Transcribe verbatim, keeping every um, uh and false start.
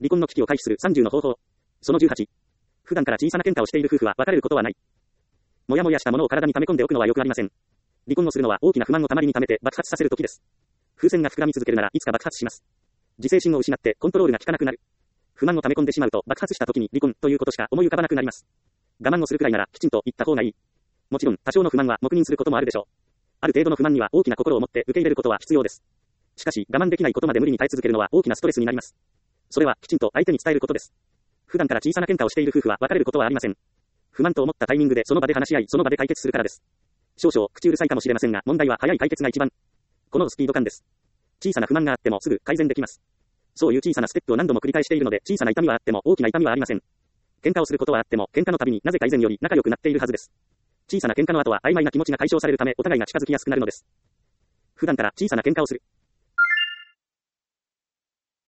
離婚の危機を回避するさんじゅうの方法。そのじゅうはち。普段から小さな喧嘩をしている夫婦は別れることはない。もやもやしたものを体に溜め込んでおくのはよくありません。離婚をするのは大きな不満をたまりに溜めて爆発させる時です。風船が膨らみ続けるならいつか爆発します。自制心を失ってコントロールが効かなくなる。不満を溜め込んでしまうと爆発した時に離婚ということしか思い浮かばなくなります。我慢をするくらいならきちんと言った方がいい。もちろん多少の不満は黙認することもあるでしょう。ある程度の不満には大きな心を持って受け入れることは必要です。しかし我慢できないことまで無理に耐え続けるのは大きなストレスになります。それはきちんと相手に伝えることです。普段から小さな喧嘩をしている夫婦は別れることはありません。不満と思ったタイミングでその場で話し合い、その場で解決するからです。少々口うるさいかもしれませんが、問題は早い解決が一番。このスピード感です。小さな不満があってもすぐ改善できます。そういう小さなステップを何度も繰り返しているので、小さな痛みはあっても大きな痛みはありません。喧嘩をすることはあっても、喧嘩のたびになぜか以前より仲良くなっているはずです。小さな喧嘩の後は曖昧な気持ちが解消されるため、お互いが近づきやすくなるのです。普段から小さな喧嘩をする。